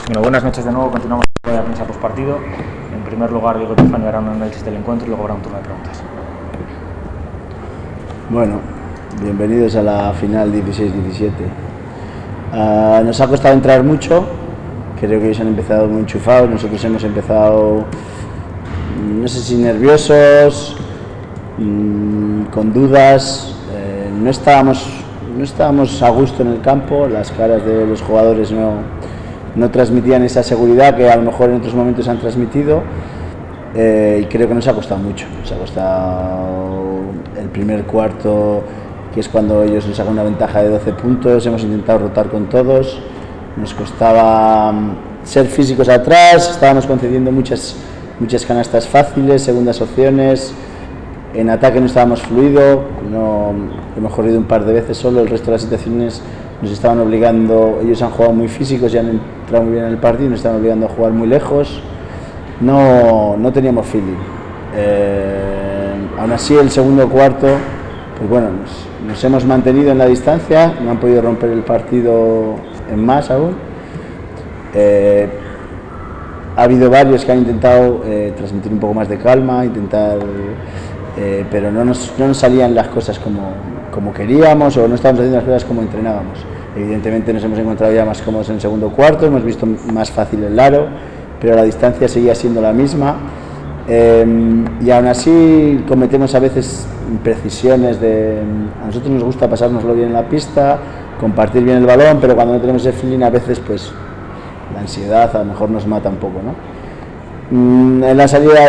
Bueno, buenas noches de nuevo, continuamos con la prensa postpartido. En primer lugar, Diego Epifanio hará un análisis del encuentro y luego habrá un turno de preguntas. Bueno, bienvenidos a la final 16-17. Nos ha costado entrar mucho, creo que ellos han empezado muy enchufados, nosotros hemos empezado, no sé si nerviosos, con dudas, no estábamos a gusto en el campo, las caras de los jugadores no transmitían esa seguridad que a lo mejor en otros momentos han transmitido, y creo que nos ha costado mucho. Nos ha costado el primer cuarto, que es cuando ellos nos sacan una ventaja de 12 puntos, hemos intentado rotar con todos, nos costaba ser físicos atrás, estábamos concediendo muchas canastas fáciles, segundas opciones, en ataque no estábamos fluidos, hemos corrido un par de veces solo, el resto de las situaciones nos estaban obligando, ellos han jugado muy físicos, ya han entrado muy bien en el partido, nos estaban obligando a jugar muy lejos, no teníamos feeling. Aún así el segundo cuarto, pues bueno, nos hemos mantenido en la distancia, no han podido romper el partido en más aún. Ha habido varios que han intentado transmitir un poco más de calma, pero no nos salían las cosas como queríamos, o no estábamos haciendo las cosas como entrenábamos. Evidentemente nos hemos encontrado ya más cómodos en el segundo cuarto, hemos visto más fácil el aro, pero la distancia seguía siendo la misma, y aún así cometemos a veces imprecisiones a nosotros nos gusta pasárnoslo bien en la pista, compartir bien el balón, pero cuando no tenemos ese feeling a veces pues la ansiedad a lo mejor nos mata un poco, ¿no? En la salida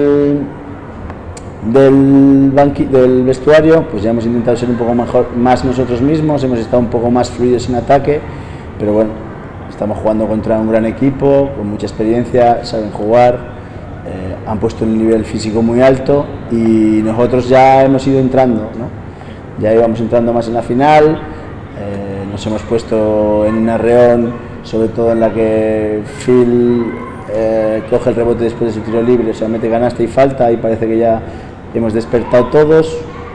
del vestuario, pues ya hemos intentado ser un poco más nosotros mismos, hemos estado un poco más fluidos en ataque, pero bueno, estamos jugando contra un gran equipo, con mucha experiencia, saben jugar, han puesto un nivel físico muy alto y nosotros ya hemos ido entrando, ¿no? Ya íbamos entrando más en la final, nos hemos puesto en un arreón, sobre todo en la que Phil coge el rebote después de su tiro libre, o sea, mete canasta y falta, y parece que ya hemos despertado todos,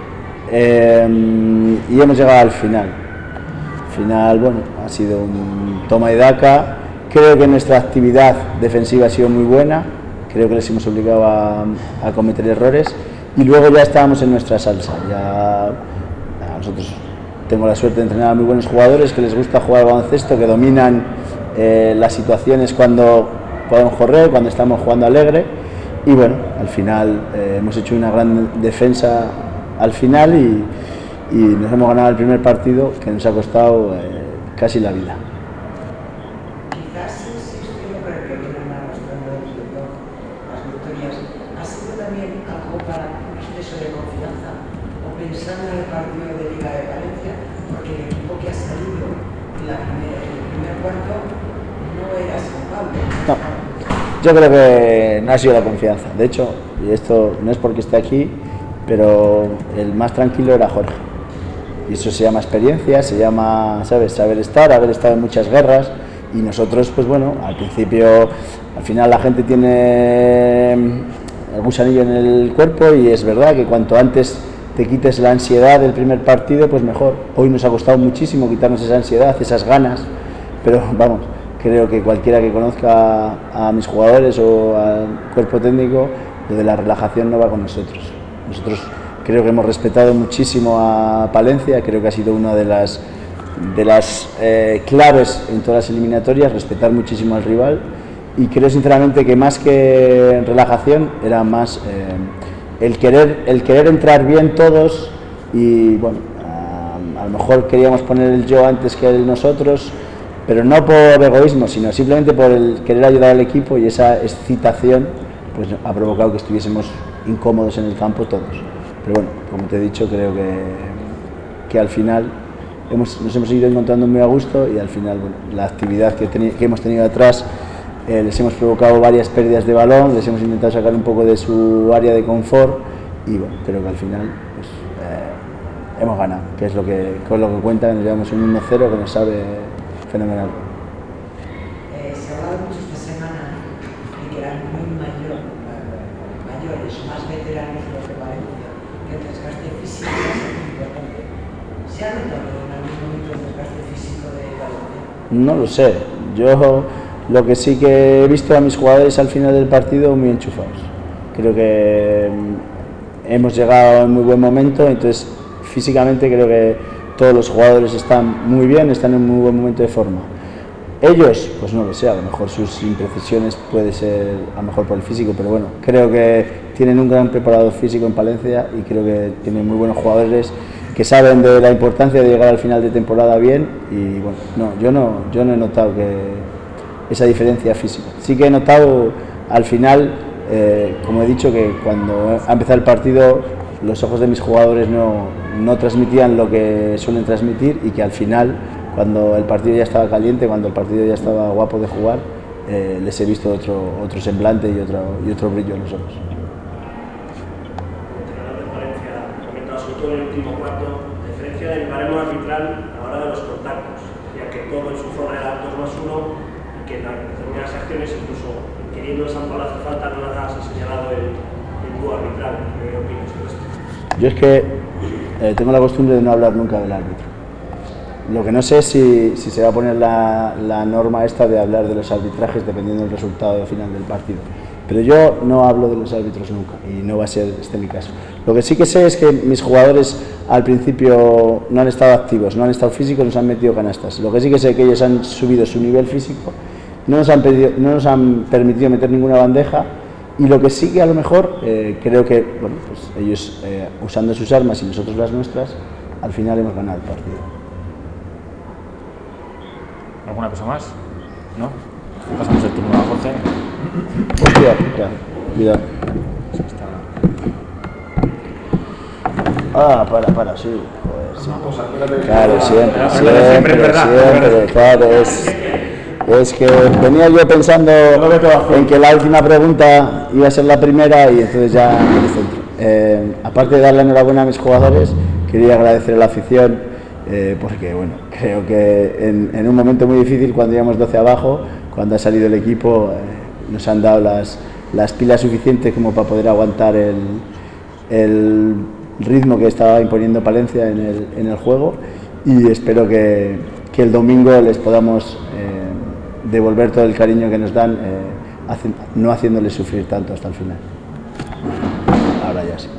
y hemos llegado al final. Al final, bueno, ha sido un toma y daca. Creo que nuestra actividad defensiva ha sido muy buena, creo que les hemos obligado a cometer errores, y luego ya estábamos en nuestra salsa. Nosotros tengo la suerte de entrenar a muy buenos jugadores que les gusta jugar al baloncesto, que dominan las situaciones cuando podemos correr, cuando estamos jugando alegre, y bueno, al final hemos hecho una gran defensa al final y nos hemos ganado el primer partido, que nos ha costado casi la vida. Quizás sí estoy de acuerdo que vienen arrastrando las victorias. ¿Ha sido también algo para un exceso de confianza o pensando en el partido de Liga de Valencia? Porque el equipo que ha salido en el primer cuarto no era San Pablo. No, yo creo que no ha sido la confianza. De hecho, y esto no es porque esté aquí, pero el más tranquilo era Jorge. Y eso se llama experiencia, se llama, ¿sabes?, saber estar, haber estado en muchas guerras. Y nosotros, pues bueno, al principio, al final la gente tiene el gusanillo en el cuerpo, y es verdad que cuanto antes te quites la ansiedad del primer partido, pues mejor. Hoy nos ha costado muchísimo quitarnos esa ansiedad, esas ganas, pero vamos, creo que cualquiera que conozca a mis jugadores o al cuerpo técnico, lo de la relajación no va con nosotros. Nosotros creo que hemos respetado muchísimo a Palencia, creo que ha sido una de las claves en todas las eliminatorias, respetar muchísimo al rival, y creo sinceramente que más que relajación era más el querer entrar bien todos, y bueno, a lo mejor queríamos poner el yo antes que el nosotros, pero no por egoísmo, sino simplemente por el querer ayudar al equipo, y esa excitación pues ha provocado que estuviésemos incómodos en el campo todos. Pero bueno, como te he dicho, creo que al final nos hemos ido encontrando muy a gusto, y al final, bueno, la actividad que hemos tenido atrás, les hemos provocado varias pérdidas de balón, les hemos intentado sacar un poco de su área de confort, y bueno, creo que al final pues, hemos ganado, que es lo que cuenta, que nos llevamos un 1-0 que nos sabe fenomenal. Se ha hablado mucho esta semana de que eran muy mayores, más veteranos los de Valencia, que el desgaste físico es muy importante. ¿Se ha notado en algún momento el desgaste físico de Valencia? No lo sé, yo Lo que sí que he visto a mis jugadores al final del partido muy enchufados. Creo que hemos llegado en muy buen momento, entonces físicamente creo que todos los jugadores están muy bien, están en muy buen momento de forma. Ellos, pues no lo sé, a lo mejor sus imprecisiones puede ser a lo mejor por el físico, pero bueno, creo que tienen un gran preparador físico en Palencia y creo que tienen muy buenos jugadores que saben de la importancia de llegar al final de temporada bien y bueno, yo no he notado esa diferencia física. Sí que he notado al final, como he dicho, que cuando ha empezado el partido los ojos de mis jugadores no transmitían lo que suelen transmitir y que al final, cuando el partido ya estaba caliente, cuando el partido ya estaba guapo de jugar, les he visto otro semblante y otro brillo en los ojos. Sobre todo en el último cuarto, la diferencia del baremo arbitral a la hora de los contactos, ya que todo en su zona era 2+1 y que en determinadas acciones, incluso queriendo esa bola hace falta, no las ha señalado el dúo arbitral. ¿Qué opinas sobre esto? Yo es que tengo la costumbre de no hablar nunca del árbitro. Lo que no sé es si se va a poner la norma esta de hablar de los arbitrajes dependiendo del resultado final del partido. Pero yo no hablo de los árbitros nunca y no va a ser este mi caso. Lo que sí que sé es que mis jugadores al principio no han estado activos, no han estado físicos, nos han metido canastas. Lo que sí que sé es que ellos han subido su nivel físico, no nos han permitido meter ninguna bandeja y lo que sí que a lo mejor creo que bueno, pues ellos usando sus armas y nosotros las nuestras, al final hemos ganado el partido. ¿Alguna cosa más? ¿No? Pasamos el turno a Jorge. Hostia, cuidado. Para, sí. Joder, sí. Claro, siempre, claro, es que venía yo pensando en que la última pregunta iba a ser la primera y entonces ya me centro. Aparte de darle enhorabuena a mis jugadores, quería agradecer a la afición porque bueno, creo que en un momento muy difícil, cuando íbamos 12 abajo, cuando ha salido el equipo, nos han dado las pilas suficientes como para poder aguantar el ritmo que estaba imponiendo Palencia en el juego y espero que el domingo les podamos devolver todo el cariño que nos dan, no haciéndoles sufrir tanto hasta el final. Ahora ya sí.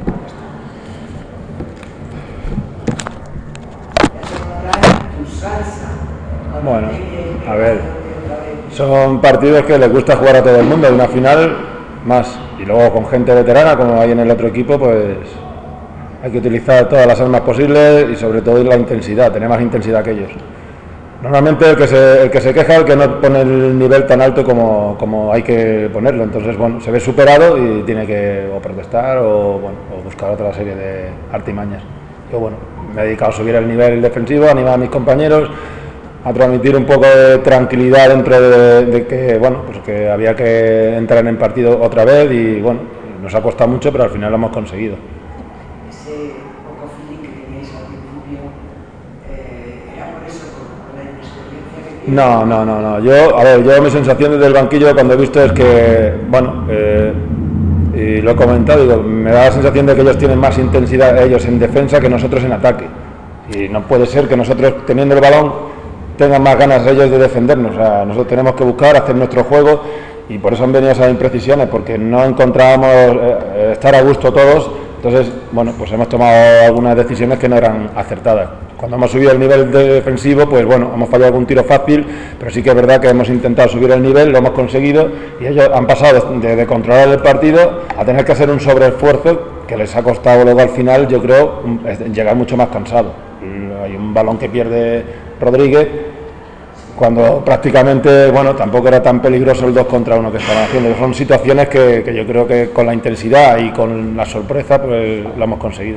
Bueno, a ver, son partidos que les gusta jugar a todo el mundo, de una final más, y luego con gente veterana como hay en el otro equipo, pues hay que utilizar todas las armas posibles y sobre todo la intensidad, tener más intensidad que ellos. Normalmente el que se queja es el que no pone el nivel tan alto como hay que ponerlo, entonces bueno, se ve superado y tiene que o protestar o buscar otra serie de artimañas. Yo bueno, me he dedicado a subir el nivel defensivo, a animar a mis compañeros, a transmitir un poco de tranquilidad dentro de que bueno, pues que había que entrar en el partido otra vez y bueno, nos ha costado mucho, pero al final lo hemos conseguido. Ese poco feeling que teníais al principio, ¿era por eso, por la inexperiencia que teníais? Yo mi sensación desde el banquillo cuando he visto es que, bueno, y lo he comentado, digo, me da la sensación de que ellos tienen más intensidad ellos en defensa que nosotros en ataque. Y no puede ser que nosotros, teniendo el balón, tengan más ganas ellos de defendernos. O sea, nosotros tenemos que buscar hacer nuestro juego y por eso han venido esas imprecisiones, porque no encontrábamos estar a gusto todos. Entonces, bueno, pues hemos tomado algunas decisiones que no eran acertadas. Cuando hemos subido el nivel defensivo, pues bueno, hemos fallado algún tiro fácil, pero sí que es verdad que hemos intentado subir el nivel, lo hemos conseguido y ellos han pasado de controlar el partido a tener que hacer un sobreesfuerzo que les ha costado luego al final, yo creo, llegar mucho más cansado. Hay un balón que pierde Rodríguez cuando prácticamente, bueno, tampoco era tan peligroso el 2 contra 1 que estaban haciendo. Son situaciones que yo creo que con la intensidad y con la sorpresa pues lo hemos conseguido.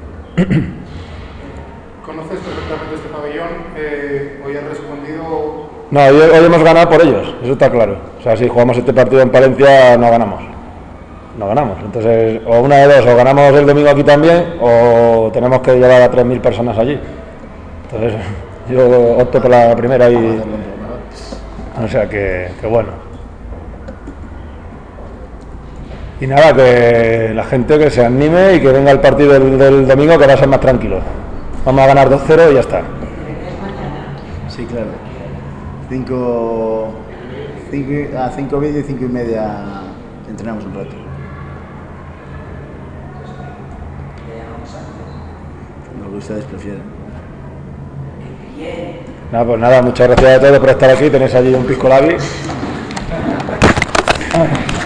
¿Conoces perfectamente este pabellón? ¿Hoy has respondido? No, hoy hemos ganado por ellos, eso está claro. O sea, si jugamos este partido en Palencia no ganamos. No ganamos. Entonces, o una de dos, o ganamos el domingo aquí también, o tenemos que llevar a 3.000 personas allí. Entonces, yo opto por la primera y... O sea que bueno. Y nada, que la gente que se anime y que venga al partido del domingo, que va a ser más tranquilo. Vamos a ganar 2-0 y ya está. Sí, claro. 5 a 5:30 y 5:30 entrenamos un rato. Lo que ustedes prefieran. Nada, pues nada, muchas gracias a todos por estar aquí. Tenéis allí un pisco labi.